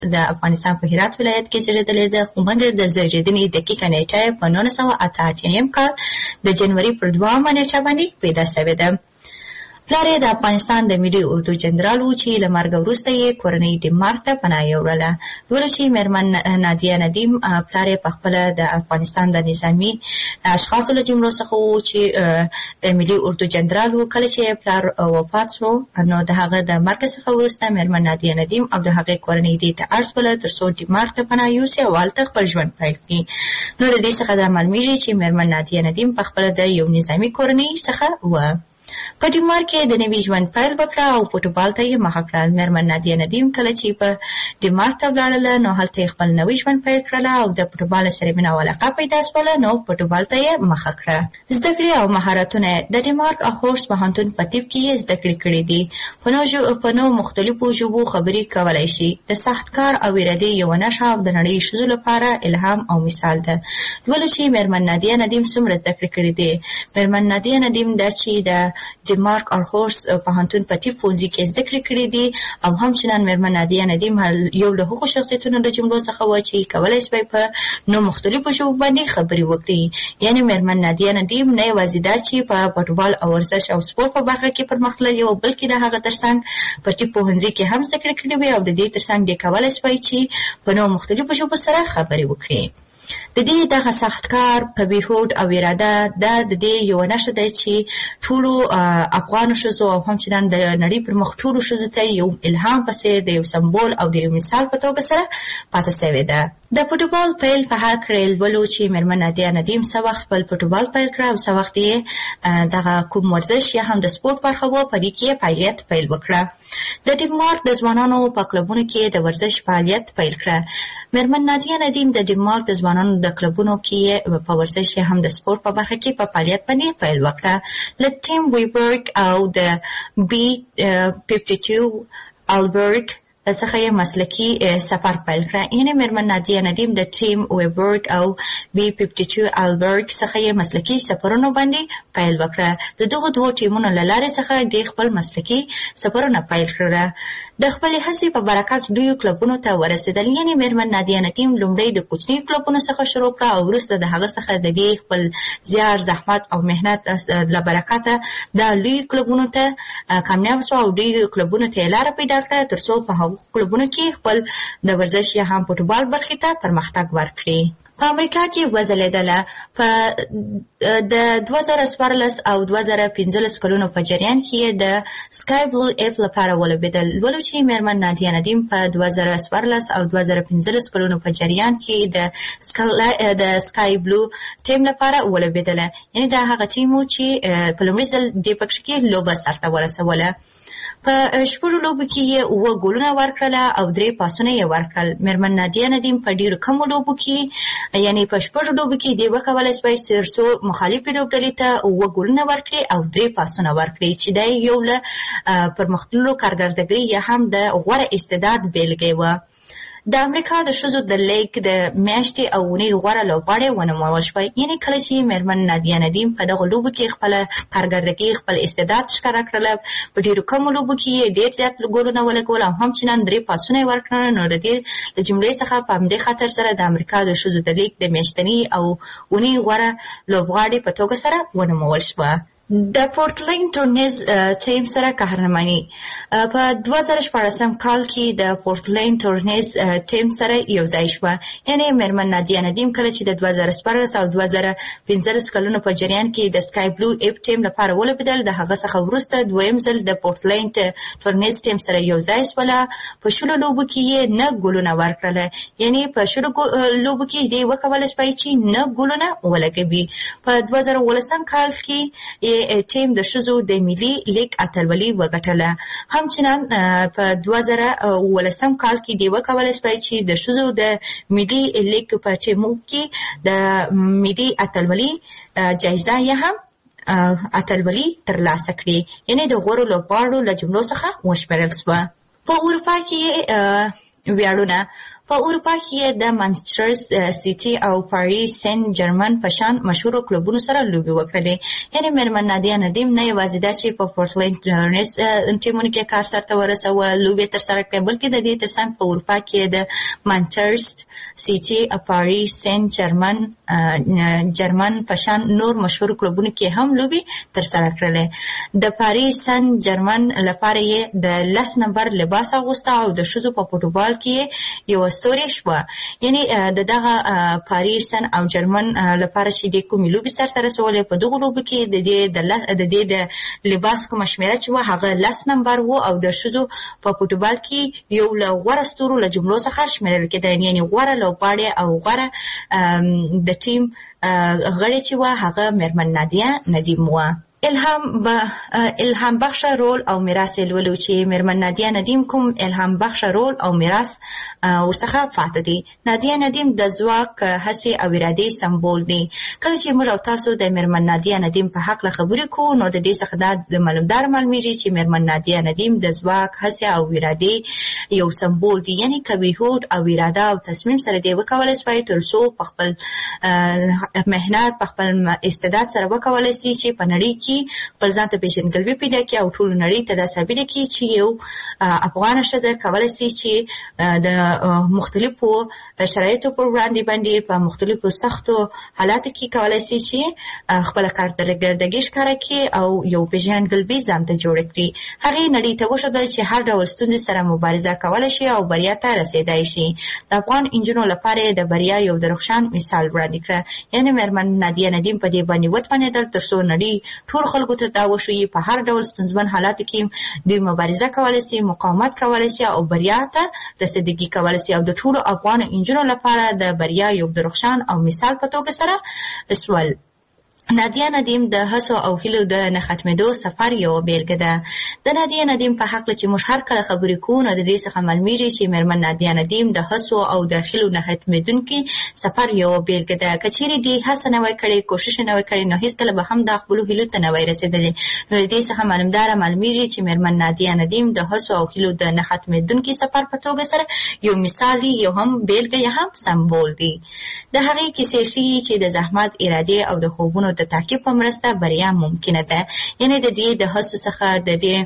د افغانستان په هرات ولایت کې زیږېدلې ده، خو مګر د زیږېدنې دقیقه نیټه په 1988 کال د جنوري پر 2 نیټه باندې پیدا شوې ده. پلار یې د افغانستان د ملي اردو جنرال و چې له مرګ وروسته یې کورنۍ ډنمارک ته پناه یوړله. ولو چې مېرمن نادیه ندیم پلار یې پخپله د افغانستان د نظامي اشخاصو له جملو څخه و چې د ملي اردو جنرال و. کله چې پلار وفات شو نو د هغه د مرګ څخه وروسته مېرمن نادیه ندیم او د هغې کورنۍ دې ته اړ شوله تر څو ډنمارک ته پناه یوسي او هلته خپل ژوند پیل کړي. نو د دې څخه دا معلومیږي چې مېرمن نادیه ندیم پخپله د یو نظامي کورنۍ څخه وه. په ډنمارک کې د نوي ژوند پیل وکړه او فوټبال ته یې مخه کړه. مېرمن نادیه ندیم کله چې په ډنمارک ته ولاړله نو هلته یې خپل نوی ژوند پیل کړله او د فوټبال سره مینه او علاقه پیدا شوله، نو فوټبال ته یې مخه کړه. زده کړې او مهارتونه د ډنمارک هورس پوهنتون په طب کې یې زده کړې کړې دي. په نو مختلفو ژبو خبرې کولی شي. د سخت کار او ارادې یوه نښه او د نړۍ ښځو لپاره الهام او مثال ده. ولو چې مېرمن نادیه ندیم څومره زده کړې کړې دي. مېرمن نادیه ندیم دا چې د ډنمارک هورس پوهنتون په طب پوهنځي کې زده کړې کړې دي او همچنان مېرمن نادیه ندیم یو له هغو شخصیتونو له جملو څخه وه چې کولی شوی په نو مختلفو ژبو باندې خبرې وکړي. یعنې مېرمن نادیه ندیم نه یوازې دا چې په فوټبال او ورزش او سپورت په برخه کې پرمختللې وه، بلکې د هغه ترڅنګ په طب پوهنځي کې هم زده کړې کړې وې او د دې ترڅنګ دې کولی شوی چې په نو مختلفو ژبو سره خبرې وکړي. د دې دغه سخت کار، قوي هوډ او اراده دا د دې یوه نښه ده چې ټولو افغانو ښځو او همچنان د نړۍ پر مخ ټولو ښځو ته یو الهام په څېر د یو سمبول او د یو مثال په توګه سره پاتې شوې ده. د فوټبال پیل په هکله ولو چې مېرمن نادیه ندیم څه وخت خپل فوټبال پیل کړه او څه وخت یې دغه کوم ورزش یا هم د سپورت برخه وه، په دې کې یې فعالیت پیل وکړه. د ډنمارک د ځوانانو په کلبونو کې د ورزش فعالیت پیل کړه. مېرمن نادیه ندیم د ډنمارک د ځوانانو د کلبونو کې په ورزش یا هم د سپورت په برخه کې په فعالیت باندې پیل وکړه. له ټیم ویبرګ او د B52 البرګ څخه یې مسلکي سفر پیل کړه. یعنې مېرمن نادیه ندیم د ټیم ویبرګ او B52 البرګ څخه یې مسلکي سفرونو باندې پیل وکړه. د دغو دوو ټیمونو له لارې څخه د خپل مسلکي سفرونه پیل کړه. د خپلې هڅې په برکت لویو کلبونو ته ورسېدل. یعنې مېرمن نادیه ندیم لومړی د کوچنیو کلبونو څخه شروع کړه او وروسته د هغه څخه د دې خپل زیار، زحمت او محنت له برکته دا لویو کلبونو ته کامیاب شوه او لویو کلبونو ته یې لاره پیدا کړه تر څو په هغو کلبونو کې خپل د ورزش یا هم فوټبال برخې ته پرمختګ ورکړي. په امریکا کې وځلېدله. په د 2014 او 2015 کلونو په جریان کې د سکای بلو اف لپاره ولوبېدل. ولو چې مېرمن نادیه ندیم په 2014 او 2015 کلونو په جریان کې د سکای بلو ټیم لپاره ولوبېدله. یعنې دا هغه ټیم و چې په لومړي ځل دې پکښې کې لوبه سرته ورسوله. په 6 لوبو کې یې 7 ګولونه ورکړله او 3 پاسونه یې ورکړل. مېرمن نادیه ندیم په ډېرو کمو لوبو کې، یعنې په 6 لوبو کې دې وکولی شوی تر څو مخالفې لوبډلې ته 7 ګولونه ورکړي او 3 پاسونه ورکړي، چې دا یو له پرمختللو کارګردګۍ یا هم د غوره استعداد بیلګې وه. د امریکا د ښځو د لیګ د میاشتې او اونۍ غوره لوبغاړې ونومول شوی. یعنې کله چې مېرمن نادیه ندیم په دغو لوبو کې خپله کارګردګي، خپل استعداد ښکاره کړله، په ډېرو کمو لوبو کې یې ډېر زیات ګولونه ولګول او همچنان 3 پاسونه یې ورکړل. نو د دې د جملې څخه په همدې خاطر سره د امریکا د ښځو د لیګ د میاشتنۍ او اونۍ غوره لوبغاړې په توګه سره ونومول شوه. د پورټلینډ ټورنیز ټیم سره قهرماني. په 2014 کال کې د پورټلینډ ټورنیز ټیم سره یو ځای شوه. یعنې مېرمن نادیه ندیم کله چې د 2014 او 2015 کلونو په جریان کې د سکای بلو اف ټیم لپاره ولوبېدل، د هغه څخه وروسته دویم ځل د پورټلینډ ټورنیز ټیم سره یو ځای شوله. په 10 لوبو کې یې 9 ګولونه ورکړله. یعنې په 10 لوبو کې دې وکولی شوی چې 9 ګولونه ولګوي. په 2018 کال کې ټیم د ښځو د ملي لیګ اتلولي وګټله. همچنان په 2018 کال کې دې وکولی شوی چې د ښځو د ملي لیګ په ټیمو کې د ملي اتلولي جایزه یا هم اتلولي ترلاسه کړي. یعنې د غوره لوبغاړو له جملو څخه وشمېرل شوه. په اروپا کې ویاړونه. په اروپا کې د مانچستر سیټي او پاریس سن جرمن په شان مشهور کلوبونو سره لوبي وکړلې. یعنی میرمن نادیه ندیم نه یوازې دا چې په پورټلند ټرنس ټیمونو کې کار سره ورسوه لوبي تر سره کړې، بلکې د دې ترڅنګ په اروپا کې د مانچستر سیټي او پاریس سن جرمن په شان نور مشهور کلوبونو کې هم لوبي تر سره کړلې. د پاریس سن جرمن لپاره یې د 10 نمبر لباس اغوسته او د شوزو په فوټبال کې یو ستوري شو. یعنی د دغه پاریس سن او جرمن لپاره چې د کومې لوبي سره رسولې په دغه لوبي کې د دې د لباس کوم شمیره چې هغه 10 نمبر وو او د شوزو په فوټبال کې یو له غوړه ستورو له جملو څخه شمیرل کېده. یعنی غوړه لوبغاړی او غوړه د ټیم غړي چې و هغه میرمن نادیه ندیم و. الهام بخش رول او میراث لولو چې میرمن نادیه ندیم کوم الهام بخش رول او میراث ورڅخه فاتح دي. نادیه ندیم د ځواک، هڅې او ارادې سمبول دي. کله چې موږ او تاسو د میرمن نادیه ندیم په حق خبرې کوو نو د دې څخه د معلومیږي چې میرمن نادیه ندیم د ځواک، هڅې او ارادې یو سمبول دي. یعنی کوي هوډ او اراده او تصمیم سره دی وکولای شي ترڅو په خپل مهنت په خپل استعداد سره وکولای شي چې په نړۍ کې خپل ځان ته پیژندګلوي پیدا کړي او ټول نړۍ ته دا ثابت کړي چې یو افغان ښځه کولای شي چې د مختلفو شرایطو پر وړاندې باندې په مختلفو سختو حالاتو کې کولای شي چې خپل کارکردګي ښکاره کړي او یو پیژندګلوي ځان ته جوړ کړي. هغه نړۍ ته وښودل چې هر ډول ستونزې سره مبارزه کولای شي او بریا ته رسیدای شي. د افغان انجونو لپاره د بریا یو درخشان مثال وړاندې کړ. یعنی میرمن نادیه ندیم په دې باندې وتوانېدل ترڅو نړۍ ټول خلکو ته دا وښیي په هر ډول ستونزمن حالاتو کې دوی مبارزه کولای شي، مقاومت کولای شي او بریا ته رسیدګي کولای شي. او د ټولو افغان انجونو لپاره د بریا یو درخشان او مثال په توګه سره سوال. نادیه ندیم د هڅو او هیلو د نه ختمېدو سفر یو بیلګه ده. د نادیه ندیم په حق چې موږ هر کله خبرې کوو نو د دې څخه معلومیږي چې میرمن نادیه ندیم د هڅو او د هیلو نه ختمېدونکي سفر یو بیلګه ده. که چیرې دې هڅه نه وای کړې، کوشش نه وای کړې، نو هیڅکله به هم د خپلو هیلو ته نه وای رسېدلې. نو د دې څخه معلومیږي چې میرمن نادیه ندیم د هڅو او هیلو د نه ختمېدونکي سفر په توګه سره یو مثال دی، یو هم بیلګه یا هم سمبول دی. د هغې کیسې ښیي چې د زحمت، ارادې او د خوبونو د تعقیب په مرسته بریا ممکنه ده. یعنی د دې د هڅو څخه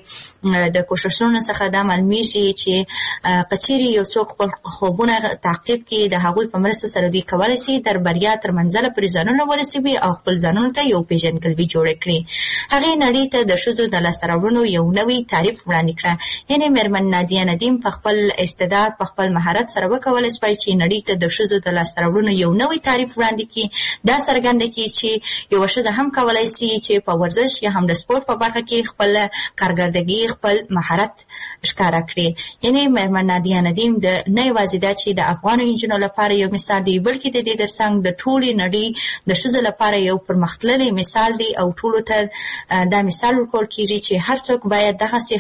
د کوششونو څخه دا معلومیږي چې کچېرې یو څوک خپل خوبونه تعقیب کړي د هغوی په مرسته سره دوی کولی شي تر بریا تر منزله پورې ځانونه ورسوي او خپل ځانونو ته یو پیژندګلوي جوړه کړي. هغې نړۍ ته د ښځو د لاسته راوړنو یو نوی تعریف وړاندې کړه. یعنی میرمن نادیه ندیم په خپل استعداد په خپل مهارت سره وکولی شوی چې نړۍ ته د ښځو د لاسته راوړنو یو نوی تعریف وړاندې کړي. دا څرګنده کړي چې یوه ښځه هم کولای شي چې په ورزش یا هم د سپورت په برخه کې خپل کارکردګي، خپل مهارت ښکاره کړي. یعنی میرمن نادیه ندیم د نه یوازې دا چې د افغان انجونو لپاره یو مثال دی، بلکې د دې ترڅنګ د ټولې نړۍ د ښځو لپاره یو پرمختللی مثال دی او ټولو ته دا مثال ورکول کېږي چې هر څوک باید دغسې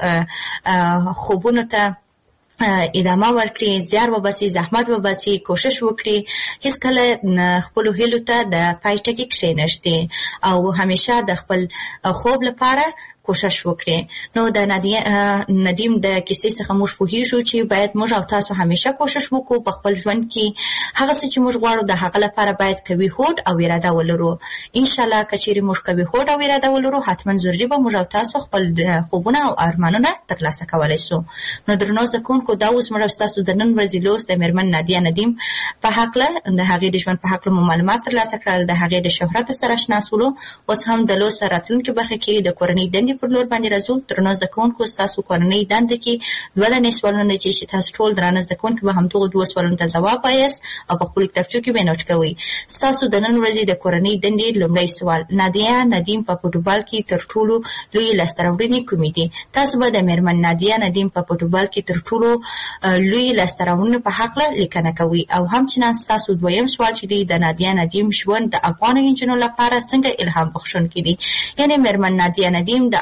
خپل خوبونو ته ادامه ورکړي، زیار وباسي، زحمت وباسي، کوشش وکړي، هیڅکله خپلو هیلو ته د پای ټکي کښېنږدي او همیشه د خپل خوب لپاره کوشش وکړي. نو د نادیه ندیم د کیسې څخه موږ پوهیږو چې باید موږ او تاسو همیشه کوشش وکړو په خپل ژوند کې هغه څه چې موږ غواړو د هغه لپاره باید قوي هوډ او اراده ولرو. انشاءالله که چیرې موږ قوي هوډ او اراده ولرو حتما ضروري به موږ او تاسو خپل خوبونه او ارمانونه ترلاسه کولی شو. نو درنو زده کوونکو دا اوس موږ ستاسو د نن ورځې لوست د میرمن نادیه ندیم په هکله د هغې د ژوند په هکله مو معلومات ترلاسه کړل، د هغې د شهرت سره اشنا شولو. اوس هم د لوست راتلونکي برخه کې د کورنۍ دندې پر لور باندې راځو. درنو زده کوونکو ستاسو کورنۍ دنده کې 2 دانې سوالونه دي چې تاسو ټول درانه زده کوونکي به همدغو 2 سوالونو ته ځواب وایاست او په خپلو کتابچو کې به نوټ کوئ. ستاسو د نن ورځې د کورنۍ دندې لومړی سوال: نادیه ندیم په فوټبال کې تر ټولو لوی لاسته راوړنې کومې دي؟ تاسو به د میرمن نادیه ندیم په فوټبال کې تر ټولو لوی لاسته راوړنو په هکله لیکنه کوئ. او همچنان ستاسو دویم سوال چې دی د نادیه ندیم ژوند د افغان انجونو لپاره څنګه الهام بخښونکی دی؟ یعنې میرمن نادیه ندیم د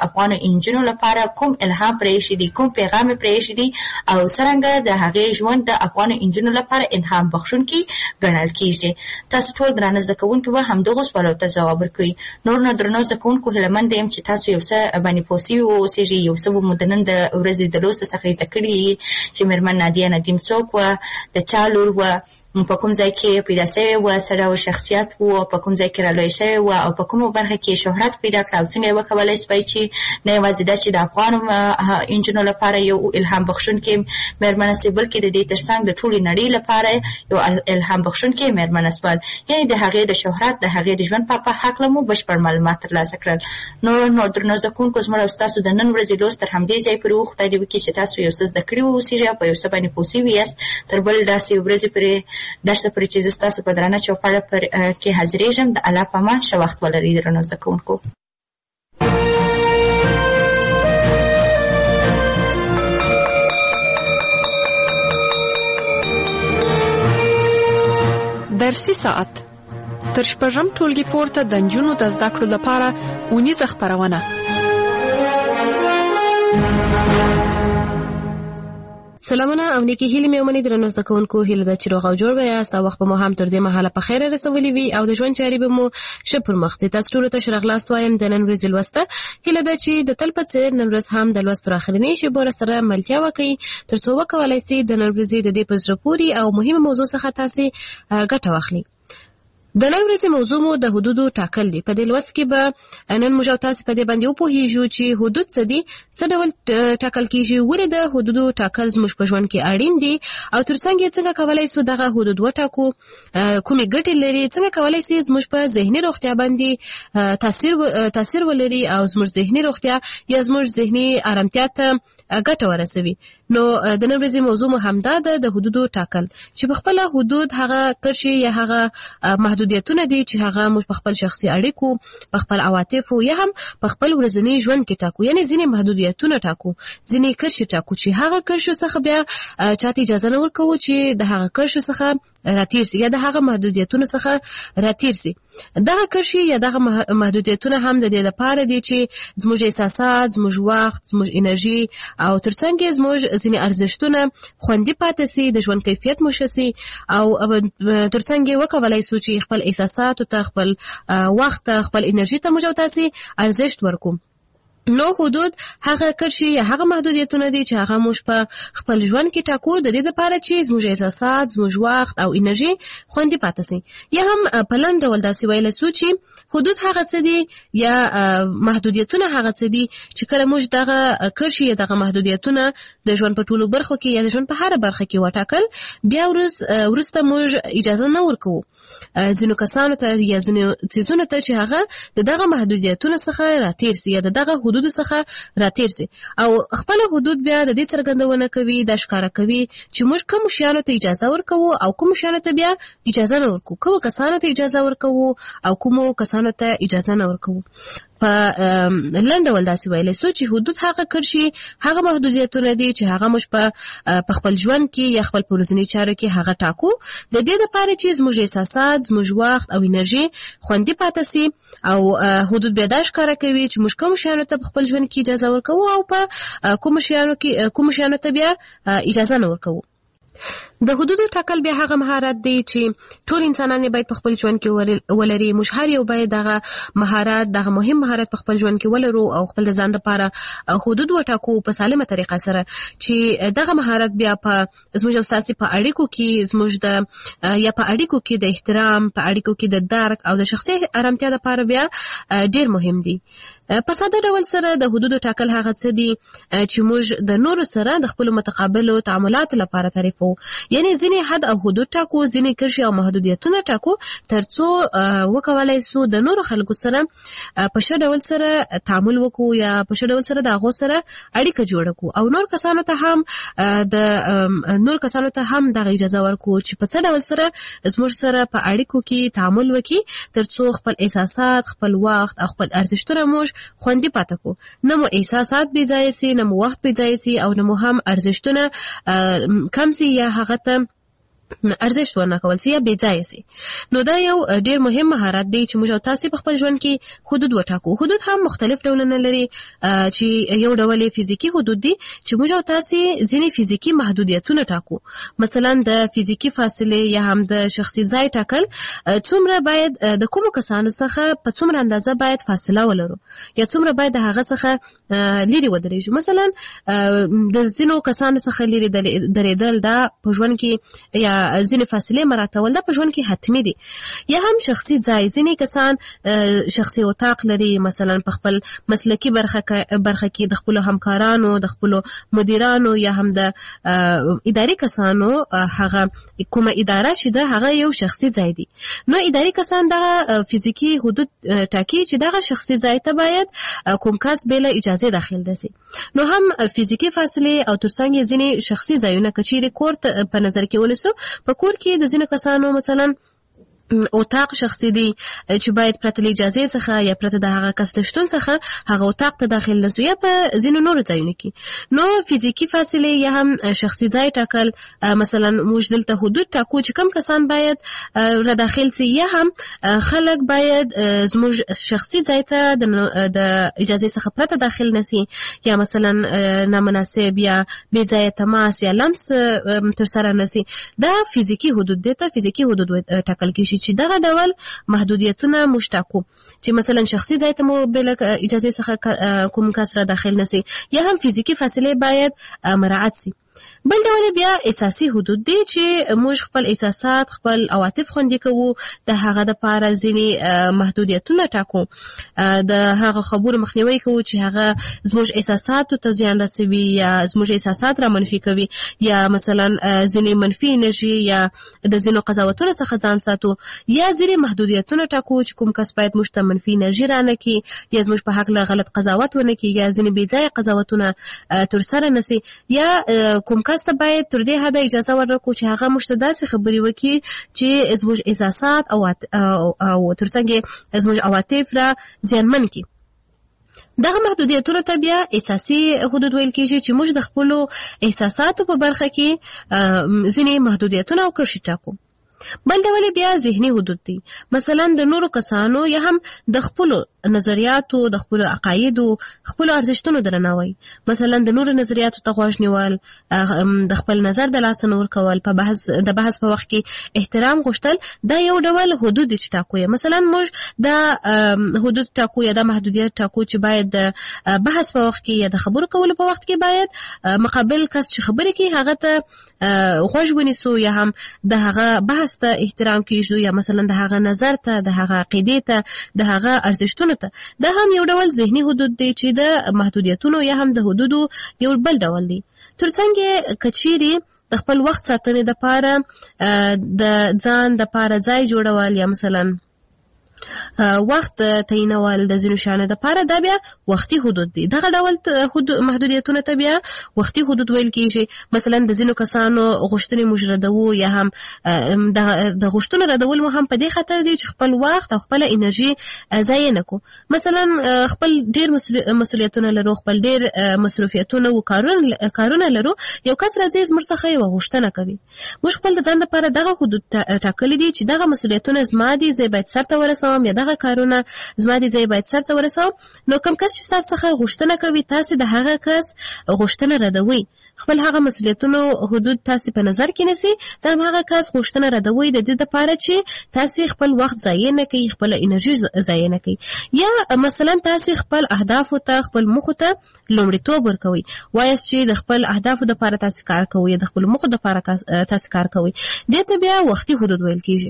افغان انجونو لپاره کوم الهام پرېښی دی، کوم پیغام پرېښی دی او څرنګه د هغې ژوند د افغان انجونو لپاره الهام بخښونکی ګڼل کیږي. تاسو ټول درانه زده کوونکي به همدغو سوالو ته ځواب ورکوئ. نور نو درنو زده کوونکو هیلهمند یم چې تاسو یو څه باندې پوه سوي واوسېږئ، یو څه به مو د نن د ورځې د لوست څخه زده کړي چې مېرمن نادیه ندیم څوک وه، د چا لور وه، په کوم ځای کې پیدا شوې وه، څه ډول شخصیت و، په کوم ځای کې رالوی شوې وه او په کومه برخه کې شهرت پیدا کړه او څنګه یې وکولی شوی چې نه یوازې دا چې د افغان انجونو لپاره یو الهام بخښونکې مېرمنه شي، بلکې د دې ترڅنګ د ټولې نړۍ لپاره یو الهام بخښونکې مېرمنه شول. یعنې د هغې د شهرت، د هغې د ژوند په هکله مو بشپړ معلومات ترلاسه کړل. نو درنو زده کوونکو، زموږ او ستاسو د نن ورځې لوست تر همدې ځای پورې و. خدای دې وکړي چې تاسو یو څه زده کړي واوسېږئ او په یو څه باندې پوه سوي یاست. تر بل داسې ورځې پورې درسته پورې چې زه ستاسو په درانه چوپړه کې حاضرېږم. د الله په امان، ښه وخت ولرئ درنو زده کوونکو. درسي ساعت تر شپږم ټولګي پورته د نجونو د زده کړو لپاره اونیزه خپرونه. سلامونه او نیکی هیلې مې ومنئ درنو زده کوونکو. هیله ده چې روغ او جوړ به یاست او وخت به مو هم تر دې مهاله په خیره رسولی وي او د ژوند چارې به مو ښه پر مخ ځي. تاسو ټولو ته ښه راغلاست وایم د نن ورځې لوسته. هیله ده چې د تل په څېر نن ورځ هم د لوست تر اخرنۍ شېبو سره ملتیا وکړئ تر څو وکولی سئ د نن ورځې د دې په زړه پورې او مهمه موضوع څخه تاسې ګټه واخلئ. د نن ورځې موضوع مو د حدودو ټاکل دی. په دې لوست کې به نن موږ او تاسو په دې باندې وپوهیږو چې حدود څه دي، څه ډول ټاکل کیږي، ولې د حدودو ټاکل زموږ په ژوند کې اړین دي او ترڅنګ یې څنګه کولی سو دغه حدود وټاکو، کومې ګټې لري، څنګه کولی سي زموږ په ذهني روغتیا باندې تاثیر ولري او زموږ ذهني روغتیا یا زموږ ذهني آرامتیا ته ګټه ورسوي. نو د نن ورځې موضوع مو همدا ده، د حدودو ټاکل، چې په خپل حدود هغه کرښې یا هغه محدودیتونه دي چې هغه موږ په خپل شخصي اړیکو، په خپل عواطفو یا هم په خپل ورځني ژوند کې ټاکو. یعنی ځینې محدودیتونه ټاکو، ځینې کرښې ټاکو چې هغه کرښو څخه بیا چاته اجازه نه ورکوو چې د هغه کرښو څخه راتیر سي یا د هغه محدودیتونو څخه راتیر سي. دغه کرښې یا دغه محدودیتونه هم د دې لپاره دي چې زموږ احساسات، زموږ وخت، زموږ انرژي او ترڅنګ زموږ ځینې ارزښتونه خوندي پاتې سي، د ژوند کیفیت مو ښه سي او ترڅنګ وکولای سو چې خپل احساساتو ته، خپل وخت ته، خپل انرژي ته موږ تاسې ارزښت ورکوم. نو حدود هغه کرښې یا هغه محدودیتونه دي چې هغه موږ په خپل ژوند کې ټاکو د دې لپاره چې زموږ احساسات، زموږ وخت او انرژي خوندي پاتې سي. یا هم په لنډ ډول داسې ویلی سو چې حدود هغه څه دي یا محدودیتونه هغه څه دي چې کله موږ دغه کرښې یا دغه محدودیتونه د ژوند په ټولو برخو کې یا د ژوند په هره برخه کې وټاکل، بیا وروسته موږ اجازه نه ورکوو ځینو کسانو ته یا ځینو څیزونو ته چې هغه د دغه محدودیتونو څخه راتیر سي یا د دغه حدودو څخه راتیر سي او خپل حدود بیا د دې څرګندونه کوي، د ښکاره کوي چې موږ کوم شیانو ته اجازه ورکوو او کوم شیانو ته بیا اجازه نه ورکوو، کوم کسانو ته اجازه ورکوو او کوم کسانو ته اجازه نه ورکوو. په لنډ ډول داسې ویلی سو چې حدود هغه کرښې، هغه محدودیتونه دي چې هغه موږ په خپل ژوند کې یا خپل په ورځني چارو کې هغه ټاکو د دې لپاره چې زموږ احساسات، زموږ وخت او انرژي خوندي پاتې سي. او حدود بیا دا ښکاره کوي چې موږ کوم شیانو ته په خپل ژوند کې اجازه ورکوو او په کوم شیانو ته بیا اجازه نه ورکوو. د حدودو ټاکل بیا هغه مهارت دی چې ټول انسانان باید په خپل ژوند کې ولري. موږ هر یو باید دغه مهارت، دغه مهم مهارت په خپل ژوند کې ولرو او خپل ځان لپاره حدود وټاکو په سالمه طریقه سره چې دغه مهارت بیا په زموږ او ستاسې په اړیکو کې زموږ یا په اړیکو کې د احترام، په اړیکو کې د درک او د شخصي آرامتیا لپاره بیا ډیر مهم دی. په ساده ډول سره د حدودو ټاکل هغه څه دي چې موږ د نورو سره د خپلو متقابلو تعاملاتو لپاره تعریفو. یعنی ځینې حد او حدود ټاکو، ځینې کرښې او محدودیتونه ټاکو ترڅو وکولای سو د نورو خلکو سره په ښه ډول سره تعامل وکړو یا په ښه ډول سره د هغو سره اړیکه جوړه کړو او نور کسانو ته هم دغه اجازه ورکړو چې په څه ډول سره زموږ سره په اړیکو کې تعامل وکړي ترڅو خپل احساسات، خپل وخت او خپل ارزښتونه موږ خوندي پاتې کو. نه مو احساسات بې ځایه سي، نه مو وخت بې ځایه سي او نه مو هم ارزښتونه کم سي یا هغه ته ارزښت ورنکول سي یا بې ځایه سي. نو دا یو ډیر مهم مهارت دی چې موږ او تاسو په خپل ژوند کې حدود وټاکو. حدود هم مختلف ډولونه لري چې یو ډول فزیکی حدود دي چې موږ او تاسو ځینې فزیکی محدودیتونه ټاکو. مثلا د فزیکی فاصله یا هم د شخصي ځای ټاکل څومره باید د کومو کسانو څخه په څومره اندازه باید فاصله ولرو یا څومره باید د هغه څخه لري ودرېږو. مثلا د ځینو کسانو څخه لري درېدل دا په ژوند کې یا ځینې فاصله مراتول دا په ژوند کې حتمي دي. یا هم شخصي ځای، ځینې کسان شخصي اتاق لري، مثلا په خپل مسلکي برخه کې د خپل همکارانو، د خپل مدیرانو یا هم د اداري کسانو هغه کومه اداره چې ده هغه یو شخصي ځای دی. نو اداري کسان دغه فزیکی حدود ټاکي چې دغه شخصي ځای ته باید کوم کس بل اجازه داخل دسي. نو هم فزیکی فاصله او ترڅنګ ځینې شخصي ځایونه کچېری کور په نظر کې ونیسو. په کور کې د ځینو کسانو مثلا اتاق شخصي دی چې باید پرته له اجازه څخه یا پرته د هغه کس د شتون څخه هغه اتاق ته داخل نشو یا په ځینو نورو ځایونو کې. نو فزیکی فاصله یا هم شخصي ځای ټاکل، مثلا موږ دلته حدود ټاکو چې کم کسان باید را داخل سي یا هم خلک باید زموږ شخصي ځای ته د اجازه څخه پرته داخل نشي یا مثلا نامناسب یا بې ځایه تماس یا لمس تر سره نشي. دا فزیکی حدود دي ته فزیکی حدود ټاکل کیږي چې دغه ډول محدودیتونه مشتاقو چې مثلا شخصي ځای ته مو بل اجازه څخه کوم کس را داخل نشي یا هم فزیکی فاصله باید مراعات سي. بل ډول بیا اساسي حدود دي چې موږ خپل احساسات، خپل عواطف خوندي کوو. د هغه د پاره ځینې محدودیتونه ټاکو، د هغه خبرو مخنیوي کوو چې هغه زموږ احساساتو ته زیان رسوي یا زموږ احساسات را منفي کوي یا مثلا ځینې منفي انرژي یا د ځینو قضاوتونو څخه ځان ساتو یا ځینې محدودیتونه ټاکو چې کوم کس باید موږ ته منفي انرژي رانه کړي یا زموږ په حق له غلط قضاوت ونه کړي یا ځینې بې ځایه قضاوتونه ترسره نشي یا کوم کس ته باید تر دې حده اجازه ورکړو چې هغه موږ ته داسې خبرې وکړي چې زموږ احساسات او ترڅنګ زموږ عواطف را زیانمن کړي. دغه محدودیتونو ته بیا اساسي حدود ویل کېږي چې موږ د خپلو احساساتو په برخه کې ځینې محدودیتونه او کرښې ټاکو. بل ډول بیا ذهني حدود دي، مثلا د نورو کسانو یا هم د خپلو نظریاتو، د خپلو عقایدو، خپلو ارزښتونو درناوی. مثلا د نورو نظریاتو ته غوږ نیول، د خپل نظر د لاسه نه ورکول، د بحث په وخت کې احترام غوښتل، دا یو ډول حدود دي چې ټاکو. مثلا موږ د حدود ټاکو یا د محدودیت ټاکو چې باید د بحث په وخت کې یا د خبرو کولو په وخت کې باید مقابل کس چې خبرې کوي هغه ته غوږ ونیسو یا هم د هغه بحث ته احترام کیږو یا مثلا د هغه نظر ته، د هغه عقیدې ته، د هغه ارزښتونو ته. دا هم یو ډول ذهني حدود دی چې د محدودیتونو یا هم د حدودو یو بل ډول دی. ترڅنګ کچيري د خپل وخت ساتنې د پاره د ځان د پاره ځای جوړول یا مثلا وخت تعینول د ځینو شیانو د پاره دا بیا وختي حدود دي. دغه ډول محدودیتونه ته بیا وختي حدود ویل کیږي. مثلا د ځینو کسانو غوښتنې موږ ردوو یا هم د غوښتنو ردول مو هم په دې خاطر دي چې خپل وخت او خپل انرژي ضایع نه کړو. مثلا خپل ډیر مسؤلیتونه لرو، خپل ډیر مصروفیتونه او کارونه لرو، یو کس راځي زموږ څخه یو غوښتنه کوي. موږ خپل د ځان لپاره دغه حدود ټاکلي دي چې دغه مسؤلیتونه زما دي، زه باید سرته ورسوم یا دغه کارونه زما دي، زه باید سرته ورسوم. نو کوم کس چې تاسو څخه غوښتنه کوي تاسو د هغه کس غوښتنه ردوي، خپل هغه مسؤلیتونو حدود تاسو په نظر کې نیسي، د هغه کس غوښتنه ردوي د دې لپاره چې تاسو خپل وخت ضایع نه کړئ، خپل انرژي ضایع نه کړئ. یا مثلا تاسو خپل اهداف ته، خپل موخو ته لومړیتوب ورکوي. وایي چې د خپل اهداف لپاره تاسو کار کوئ، د خپل موخو لپاره تاسو کار کوئ. دې ته بیا وختي حدود ویل کیږي.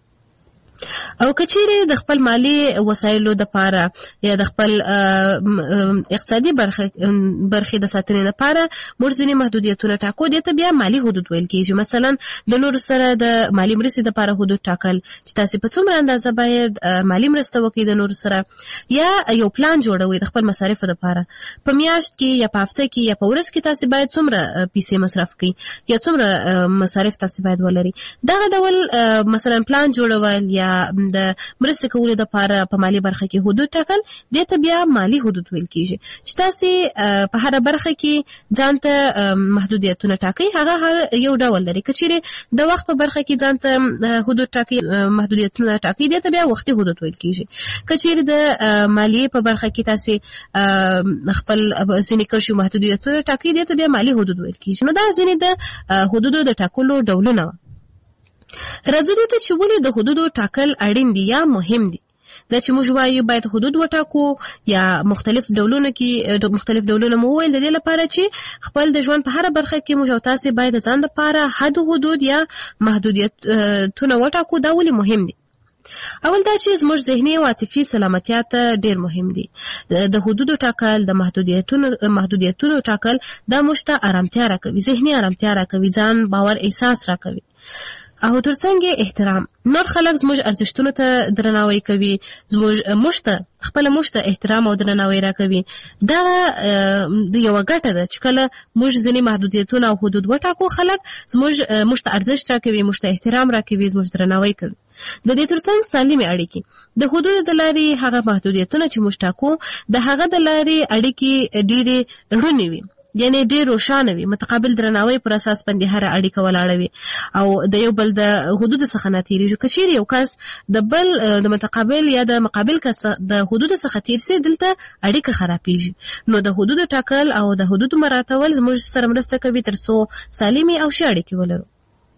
او کچېری د خپل مالی وسایلو د پاره یا د خپل اقتصادي برخې د ساتنې لپاره موږ ځینې محدودیتونه ټاکو. دې ته بیا مالی حدود ویل کېږي. مثلا د نورو سره د مالی مرستې لپاره حدود ټاکل چې تاسو په څومره اندازه باید مالی مرسته وکړئ د نورو سره، یا یو پلان جوړوي د خپل مصارفو لپاره. په میاشت کې یا په هفته کې یا په ورځ کې تاسو باید څومره پیسې مصرف کړئ یا څومره مصارف تاسو باید ولري. دغه ډول مثلا پلان جوړول یا د مرستې کولو دپاره په مالي برخه کې حدود ټاکل دې ته بیا مالي حدود ویل کیږي چې تاسې په هره برخه کې ځان ته محدودیتونه ټاکئ. هغه هر یو ډول لري. که چیرې د وخت په برخه کې ځان ته حدود ټاکئ محدودیتونه ټاکئ دې ته بیا وختي حدود ویل کیږي. که چیرې د مالیې په برخه کې تاسې خپل ځینې کرشو محدودیتونه ټاکئ دې ته بیا مالي حدود ویل کیږي. نو دا ځینې د حدودو د ټاکلو ډولونه. راځو دې ته چې ولې د حدودو ټاکل اړین دي یا مهم دي. دا چې موږ وایو باید حدود وټاکو یا مختلف ډولونه مو وویل د دې لپاره چې خپل د ژوند په هره برخه کې موږ او تاسې باید د ځان لپاره حد حدود یا محدودیتونه وټاکو. دا ولې مهم دي؟ اول دا چې زموږ ذهني او عاطفي سلامتیا ته ډیر مهم دي. د حدودو ټاکل د محدودیتونو ټاکل دا موږ ته آرامتیا راکوي، ذهني آرامتیا راکوي، ځان باور احساس راکوي. او ترڅنګ احترام، نور خلک زموږ ارزښتونو ته درناوی کوي، موږ ته خپل احترام او درناوی راکوي. دا د یو ګټه ده چې کله موږ ځینې محدودیتونه او حدود وټاکو خلک موږ ته ارزښت راکوي، موږ ته احترام راکوي، زموږ درناوی کوي. د دې ترڅنګ سالمې اړیکې، د حدودو د لارې هغه محدودیتونه چې موږ ټاکو د هغه د لارې اړیکې ډېرې روڼې وي، یعنی ډېر روښانه وي، متقابل درناوی پر اساس باندې هر اړیکه ولاړه وي او د یو بل د حدودو څخه نه تیریږي. که چیرې یو کس د بل د متقابل یا د مقابل کس د حدودو څخه تیر سي دلته اړیکه خرابېږي. نو د حدودو ټاکل او د حدودو مراعاتول زموږ سره مرسته کوي ترڅو سالمې او ښې اړیکې ولرو.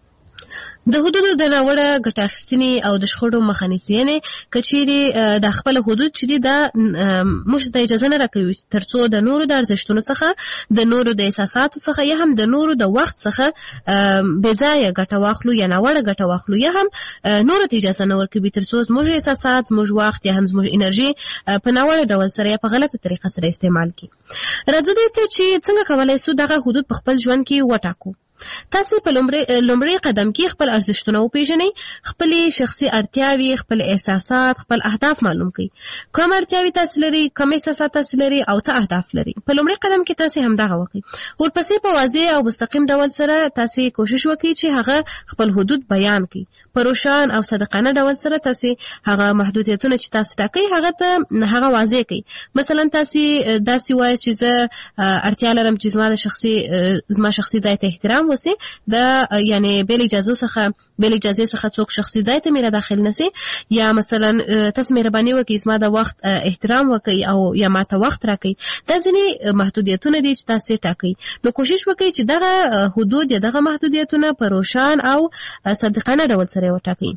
د حدودو د ناوړه ګټه اخیستنې او د شخړو مخه نیسي. یعنې که چیرې د خپل حدود چې دي دا موږ ته اجازه نه راکوي ترڅو د نورو د ارزښتونو څخه، د نورو د احساساتو څخه یا هم د نورو د وخت څخه بې ځایه ګټه واخلو یا ناوړه ګټه واخلو، یا هم نورو ته اجازه نه ورکوي ترڅو زموږ احساسات، زموږ وخت یا هم زموږ انرژي په ناوړه ډول سره یا په غلطه طریقه سره استعمال کړي. راځو دې ته چې څنګه کولی شو دغه حدود په خپل ژوند کې وټاکو. تاسو په لومړی قدم کې خپل ارزښتونه وپیژنئ، خپلې شخصي اړتیاوې، خپل احساسات، خپل اهداف معلوم کړئ. کوم اړتیاوې تاسو لرئ، کوم احساسات تاسو لرئ او څه اهداف لرئ. په لومړی قدم کې تاسو همدغه وکړئ. ورپسې په واضح او مستقیم ډول سره تاسو کوشش وکړئ چې هغه خپل حدود بیان کړئ. په روښان او صادقانه ډول سره تاسو هغه محدودیتونه چې تاسو ټاکئ هغه واضح کړئ. مثلا تاسو داسې وایئ چې زه اړتیا لرم چې زما شخصي ځای ته احترام وسی، دا یعنی بل اجازه څخه څوک شخصي ځای ته میرا داخل نسی، یا مثلا تاسو مهرباني وکړئ زما د وخت احترام وکړئ او یا ماته وخت راکړئ. دا ځینې محدودیتونه دي چې تاسو ټاکئ. نو کوشش وکړئ چې دغه حدود یا دغه محدودیتونه په روښان او صادقانه ډول سره وټاکئ.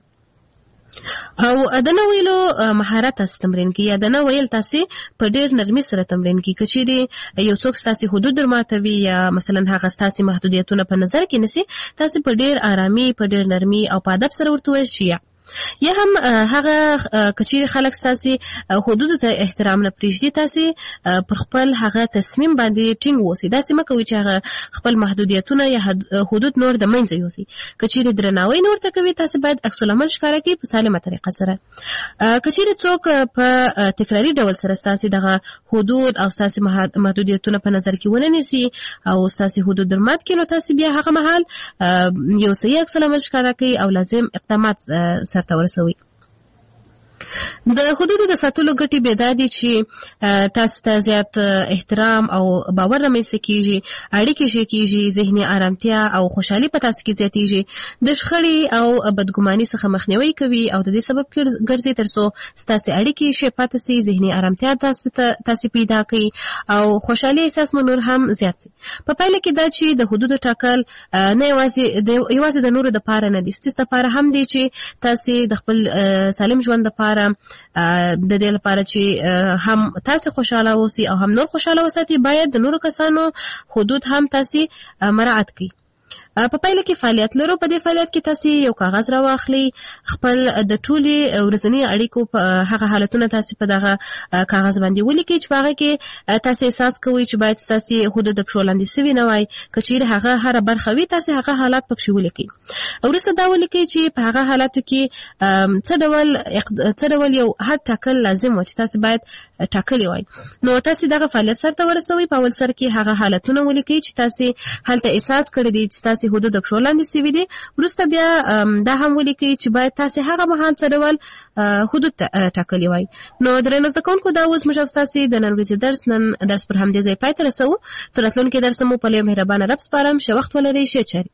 او د نه ویلو مهارت تاسو تمرین کړئ، یا د نه ویل تاسو په ډېر نرمي سره تمرین کړئ. که چیرې یو څوک ستاسو حدود درماتوي یا مثلا هغه ستاسو محدودیتونه په نظر کې نیسي، تاسو په ډېر آرامي، په ډېر نرمي او په ادب سره ورته ووایئ چې یا هم هغه که چیرې خلک ستاسو حدودو ته احترام نه پرېږدي، تاسو پر خپل هغه تصمیم باندې ټینګ اوسئ. داسې مه کوئ چې هغه خپل محدودیتونه یا حدود نور د منځه یوسئ. که چیرې درناوی نه ورته کوي، تاسو باید عکس العمل ښکاره کړئ په سالمه طریقه سره. که چیرې څوک په تکراري ډول سره ستاسو دغه حدود او ستاسو محدودیتونه په نظر کې ونه نیسي او ستاسو حدود درمات کړي، نو تاسو بیا هغه مهال یو صحیح عکس العمل ښکاره کړئ او لازم اقدامات سرته ورسوي. د حدودو د ساتلو ګټې بې دا دي چې تاسو ته زیات احترام او باور رامنځته کیږي، اړیکې ښې کیږي، ذهني آرامتیا او خوشحالي په تاسو کې زیاتیږي، د شخړې او بدګماني څخه مخنیوی کوي او د دې سبب ګرځي ترڅو ستاسو اړیکې ښې پاتې سي، ذهني آرامتیا تاسو پیدا کړئ او خوشحالي احساس مو نور هم زیات سي. په پایله کې دا چې د حدودو ټاکل نه یوازې د نورو دپاره نه دي، ستاسو دپاره هم دي چې تاسو د خپل سالم ژوند دپاره د دې لپاره چې هم تاسو خوشاله اوسئ او هم نور خوشاله وساتئ، باید د نورو کسانو حدود هم تاسو مراعات کړئ. په پایله کې فعالیت لرو. په دې فعالیت کې تاسو یو کاغذ راواخلئ، خپل د ټولې ورځني اړیکو په هغه حالتونه تاسو په دغه کاغذ باندې ولیکئ چې په هغه کې تاسو احساس کوئ چې باید تاسو حدود په شا لاندې سوي نه وای. که چیرې هغه هره برخه وي، تاسو هغه حالات پکې ولیکئ. وروسته دا ولیکئ چې په هغه حالاتو کې څه ډول یو حد ټاکل لازم و چې تاسو باید ټاکلی وای. نو تاسو دغه فعالیت سرته ورسوئ. په اول سر کې هغه حالتونه ولیکئ چې تاسو هلته احساس کړی دی چې تاسو داسې حدود د پښو لاندې سوي دي. وروسته بیا دا هم ولیکئ چې باید تاسې هغه مهال څه ډول حدود ټاکلي وای. نو درنو زده کوونکو دا اوس موږ او ستاسې د نن ورځې درس پر همدې ځای پای ته رسوو. تر راتلونکي درس مو په لوی مهربانه رب سپارم. ښه وخت ولرئ. ښې چارې.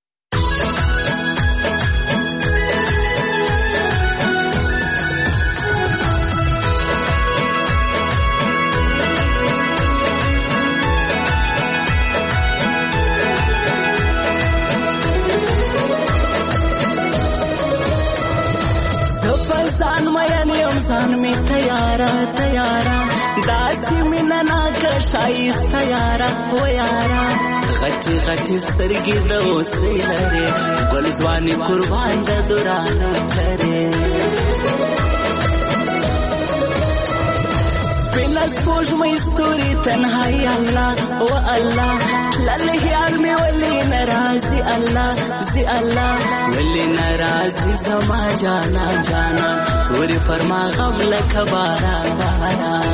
ځان مین یم ځان می تیارا تیارا داسې مینه ناکه ښایسته یارا و یارا غټې غټې سترګې د اوسۍ لرې ګل ځواني قربان د دورانو کرې سپینه سپوږمۍ ستوري تنهایی الله و الله لله یار مې ولې ناراضي الله زی الله ولې ناراضي زما جانا جانا ورې پر ما غم لکه باران باران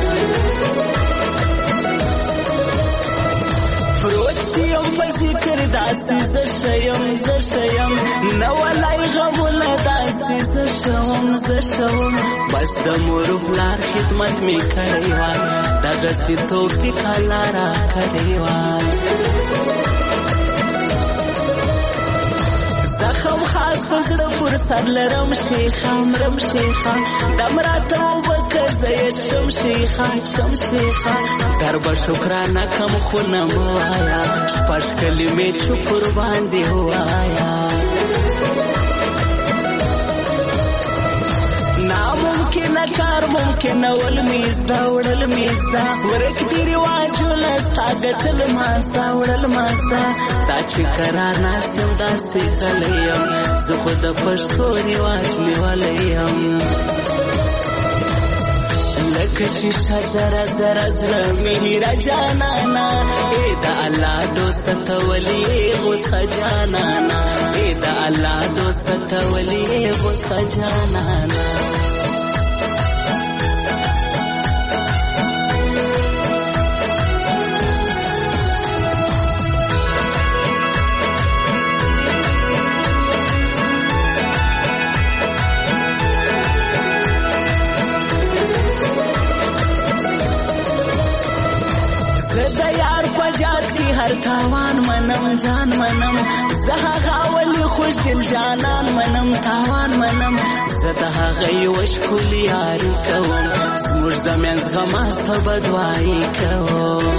پروت چې یم په ذکر داسې زه شیم نه ولی غمونه داسې زه شوم بس د مور پلار خدمت مې کړی وای دغسې توفیق الله را کړی وای زخم خاص په زړه پر سر لرم شیخه مرم شیخه دم راته وبکه زه یې شم شیخه در به شکرانه کم خو نه مه وایه شپږ کلمې چوپ ور باندې ووایه ناممکنه کار ممکنه ول میزده وړل میزده ورک دي رواجونه ستا ګټل ماسته وړل ماسته دا چې کرار ناست یم داسې غلی یم زه خو د پښتو رواج لیولی یم لکه شیشه زره زره زړه مې هیره جانانا ای د الله دوست ته ولې غوسه جانانا ای د الله دوست ته ولې غوسه جانانا هر تاوان منم جان منم زه هغه ولی خوش دل جانان منم تاوان منم زه د هغه یوه ښکلې یاري کوم زموږ د منځ غماسته به دعایي کوم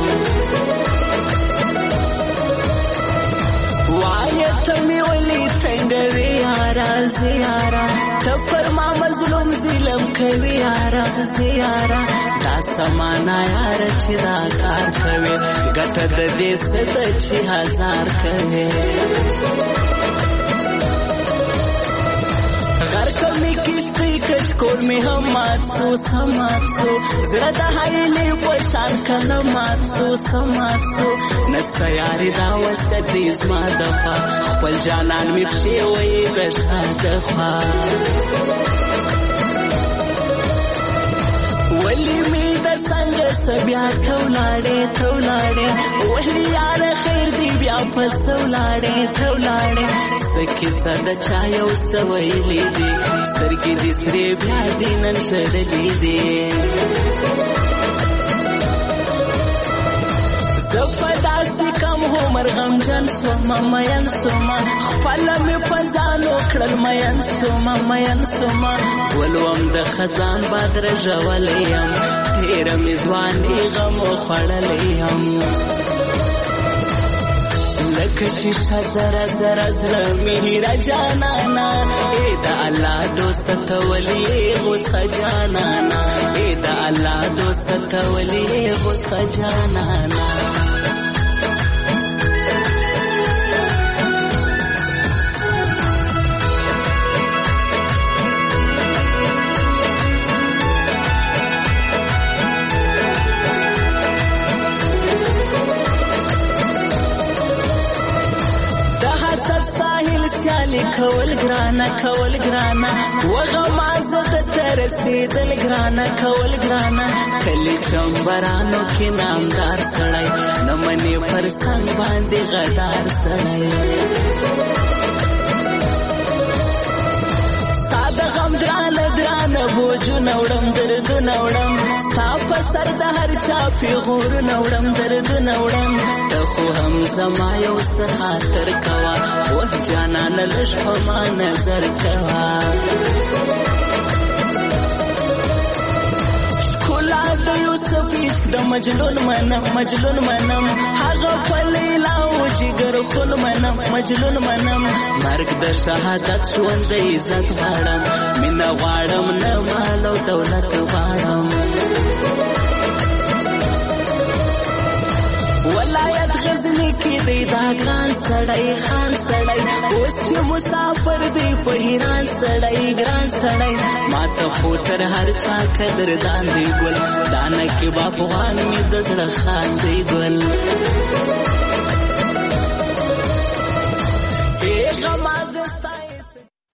وایه ته مې ولې تنګوې یاره زه یاره ته پر ما مظلوم ظلم کوي یاره زه یاره دا سمانه یاره چې دا کار کوي ګټه د دې څه ده چې هزار کوي غرقه مې کشتۍ کچکول مې هم مات سو زړه د هیلې په شان کله مات سو نسته یاري دا وسه دې زما دخوا خپل جانان مې پښې وایي د شا دخوا ولی می د څنګه سبیا تولاړې ولی یار خیر دی بیا پس تولاړې سکه ساده چا یو سویلې دی سترګې دې سرې بیا دې نن شړلې دی زفداسي کم عمر غمجن سوما مین سوما خپل مې پزانو کړل مین سوما ولوم د خزان باد رژولې یم تیر مې ځواني غم خوړلې یم لکه شیشه زره زره زړه مې هیره جانانا ای د الله دوست ته ولې غوسه جانانا ای د الله دوست ته ولې غوسه جانانا کول ګران ګرانه کول ګرانه وغمازه د ترسیدل ګرانه کول ګرانه کلی چمبرانو کې نامدار سړی نمنې پر څنګ باندې غدار سړی غم درانه بوجونه وړم دردونه وړم ستا په سر د هر چا پیغورونه وړم دردونه وړم ته خو هم زما یو څه خاطر کوه اوه جانانه لږ په ما نظر کوه د یوسف عشق د مجنون منم هغه په لیلا او جګر خل منم مجنون منم مرګ د شهادت ژوند د عزت غواړم مینه غواړم نه مال او دولت غواړم ولایت غزنی کې دی دا ګران سړی خان سړی اوس چې مسافر دی په ایران سړی ګران سړی ما ته خو تر هر چا قدردان دی ګل دانه کې با افغان مې د زړه خان دی ګل